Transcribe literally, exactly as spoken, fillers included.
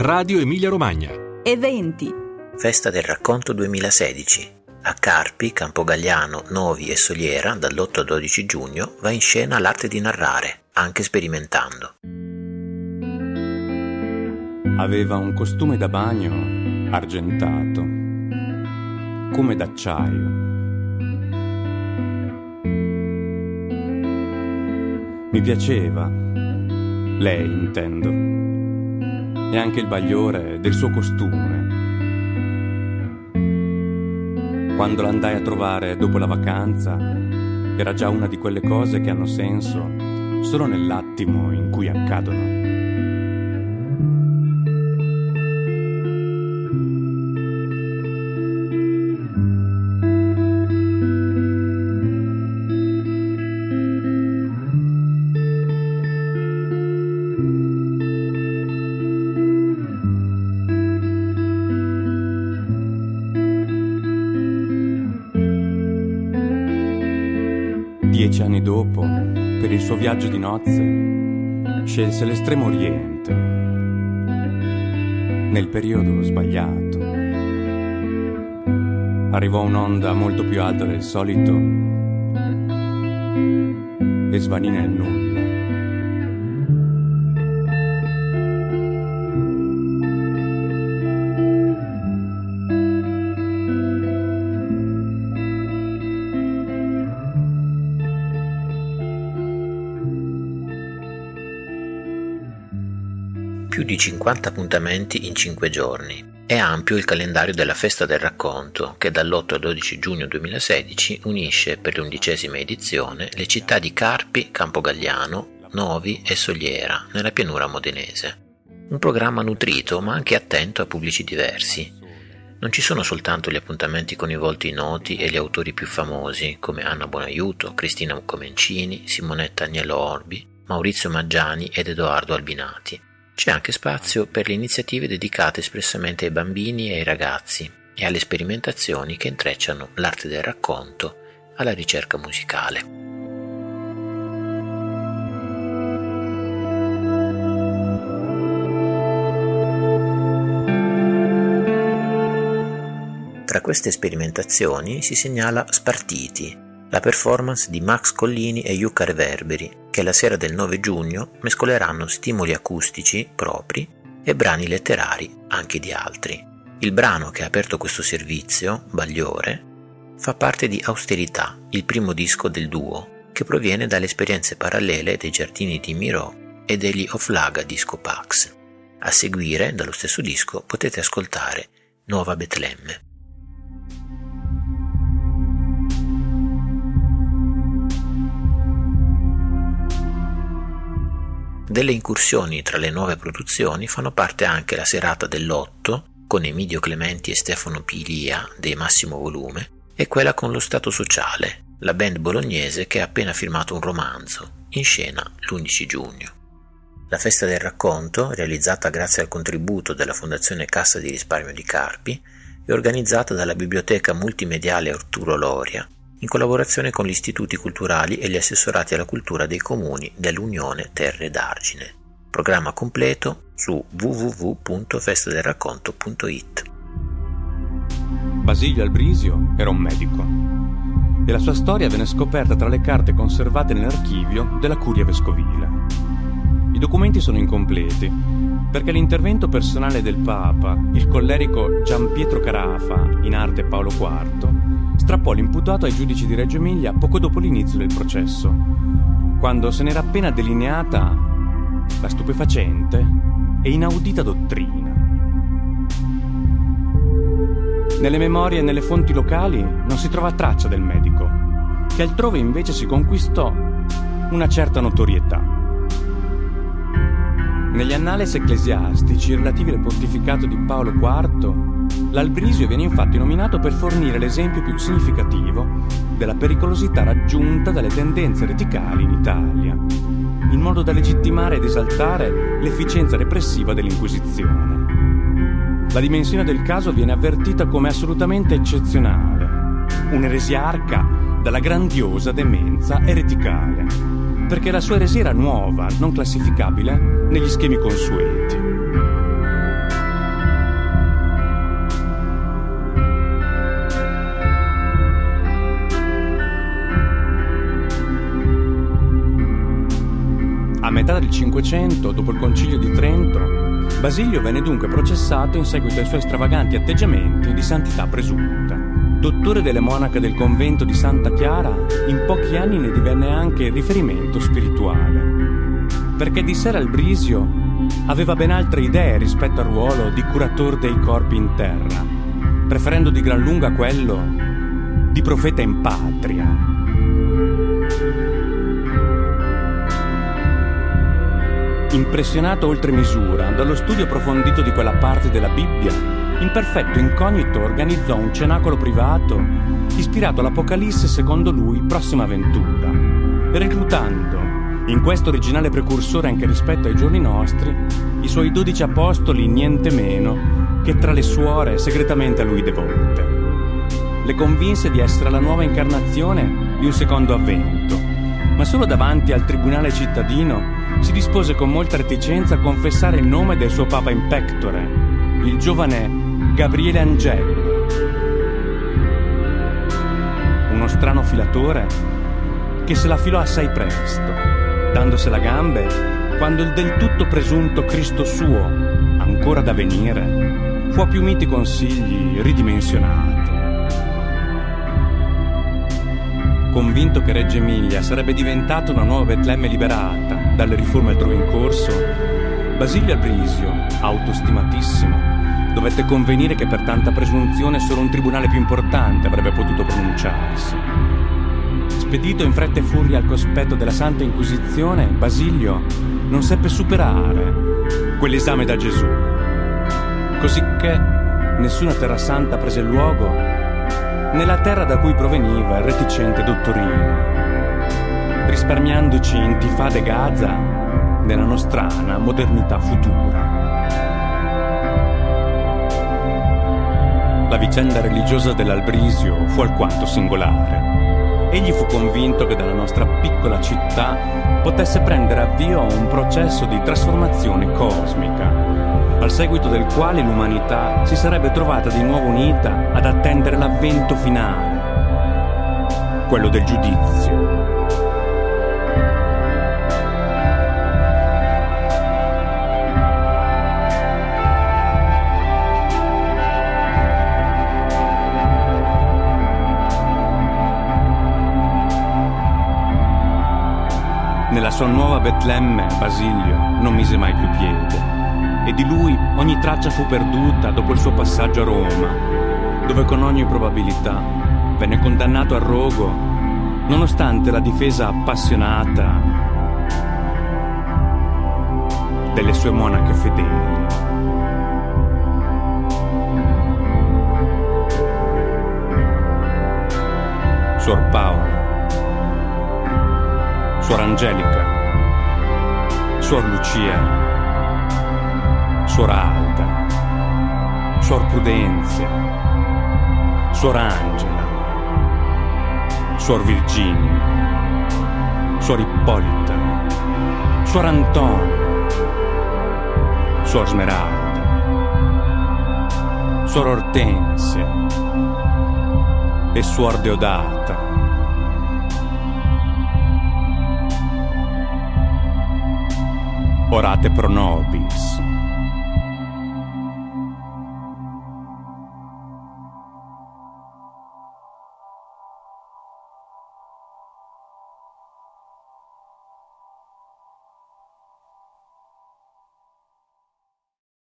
Radio Emilia Romagna. Eventi. Festa del Racconto duemilasedici. A Carpi, Campogalliano, Novi e Soliera, dall'otto al dodici giugno, va in scena l'arte di narrare, anche sperimentando. Aveva un costume da bagno argentato, come d'acciaio. Mi piaceva, lei intendo, e anche il bagliore del suo costume. Quando l'andai a trovare dopo la vacanza, era già una di quelle cose che hanno senso solo nell'attimo in cui accadono. Dieci anni dopo, per il suo viaggio di nozze, scelse l'estremo oriente, nel periodo sbagliato. Arrivò un'onda molto più alta del solito e svanì nel nulla. Più di cinquanta appuntamenti in cinque giorni. È ampio il calendario della Festa del Racconto, che dall'otto al dodici giugno duemilasedici unisce per l'undicesima edizione le città di Carpi, Campogalliano, Novi e Soliera, nella pianura modenese. Un programma nutrito ma anche attento a pubblici diversi. Non ci sono soltanto gli appuntamenti con i volti noti e gli autori più famosi, come Anna Buonaiuto, Cristina Comencini, Simonetta Agnello Orbi, Maurizio Maggiani ed Edoardo Albinati. C'è anche spazio per le iniziative dedicate espressamente ai bambini e ai ragazzi e alle sperimentazioni che intrecciano l'arte del racconto alla ricerca musicale. Tra queste sperimentazioni si segnala Spartiti, la performance di Max Collini e Yucca Reverberi, che la sera del nove giugno mescoleranno stimoli acustici propri e brani letterari anche di altri. Il brano che ha aperto questo servizio, Bagliore, fa parte di Austerità, il primo disco del duo, che proviene dalle esperienze parallele dei Giardini di Miró e degli Oflaga Disco Pax. A seguire, dallo stesso disco, potete ascoltare Nuova Betlemme. Delle incursioni tra le nuove produzioni fanno parte anche la serata dell'otto con Emidio Clementi e Stefano Pilia dei Massimo Volume e quella con Lo Stato Sociale, la band bolognese che ha appena firmato un romanzo, in scena l'undici giugno. La Festa del Racconto, realizzata grazie al contributo della Fondazione Cassa di Risparmio di Carpi, è organizzata dalla Biblioteca Multimediale Arturo Loria, in collaborazione con gli istituti culturali e gli assessorati alla cultura dei comuni dell'Unione Terre d'Argine. Programma completo su w w w punto festa del racconto punto i t. Basilio Albrisio era un medico e la sua storia venne scoperta tra le carte conservate nell'archivio della Curia Vescovile. I documenti sono incompleti perché l'intervento personale del Papa, il collerico Gian Pietro Carafa, in arte Paolo quarto, strappò l'imputato ai giudici di Reggio Emilia poco dopo l'inizio del processo, quando se n'era appena delineata la stupefacente e inaudita dottrina. Nelle memorie e nelle fonti locali non si trova traccia del medico, che altrove invece si conquistò una certa notorietà. Negli annales ecclesiastici relativi al pontificato di Paolo quarto, l'Albrisio viene infatti nominato per fornire l'esempio più significativo della pericolosità raggiunta dalle tendenze ereticali in Italia, in modo da legittimare ed esaltare l'efficienza repressiva dell'Inquisizione. La dimensione del caso viene avvertita come assolutamente eccezionale, un'eresiarca dalla grandiosa demenza ereticale, perché la sua eresia era nuova, non classificabile negli schemi consueti. metà del Cinquecento, dopo il Concilio di Trento, Basilio venne dunque processato in seguito ai suoi stravaganti atteggiamenti di santità presunta. Dottore delle monache del convento di Santa Chiara, in pochi anni ne divenne anche riferimento spirituale, perché di Ser Albrisio aveva ben altre idee rispetto al ruolo di curator dei corpi in terra, preferendo di gran lunga quello di profeta in patria. Impressionato oltre misura dallo studio approfondito di quella parte della Bibbia, in perfetto incognito organizzò un cenacolo privato ispirato all'Apocalisse secondo lui prossima avventura, reclutando in questo originale precursore anche rispetto ai giorni nostri i suoi dodici apostoli niente meno che tra le suore segretamente a lui devote. Le convinse di essere la nuova incarnazione di un secondo avvento, ma solo davanti al tribunale cittadino si dispose con molta reticenza a confessare il nome del suo papa in pectore, il giovane Gabriele Angello, uno strano filatore che se la filò assai presto, dandosela a gambe quando il del tutto presunto Cristo suo, ancora da venire, fu a più miti consigli ridimensionato. Convinto che Reggio Emilia sarebbe diventata una nuova Betlemme liberata dalle riforme altrove in corso, Basilio Albrisio, autostimatissimo, dovette convenire che per tanta presunzione solo un tribunale più importante avrebbe potuto pronunciarsi. Spedito in fretta e furia al cospetto della Santa Inquisizione, Basilio non seppe superare quell'esame da Gesù, cosicché nessuna terra santa prese il luogo nella terra da cui proveniva il reticente dottorino, risparmiandoci intifade e Gaza nella nostrana modernità futura. La vicenda religiosa dell'Albrisio fu alquanto singolare. Egli fu convinto che dalla nostra piccola città potesse prendere avvio un processo di trasformazione cosmica, al seguito del quale l'umanità si sarebbe trovata di nuovo unita ad attendere l'avvento finale, quello del giudizio. Nella sua nuova Betlemme, Basilio non mise mai più piede, e di lui ogni traccia fu perduta dopo il suo passaggio a Roma, dove con ogni probabilità venne condannato al rogo, nonostante la difesa appassionata delle sue monache fedeli. Suor Paola, Suor Angelica, Suor Lucia, Suor Alda, Suor Prudenzia, Suor Angela, Suor Virginia, Suor Ippolita, Suor Antonia, Suor Smeralda, Suor Ortensia e Suor Deodata. Orate pro nobis.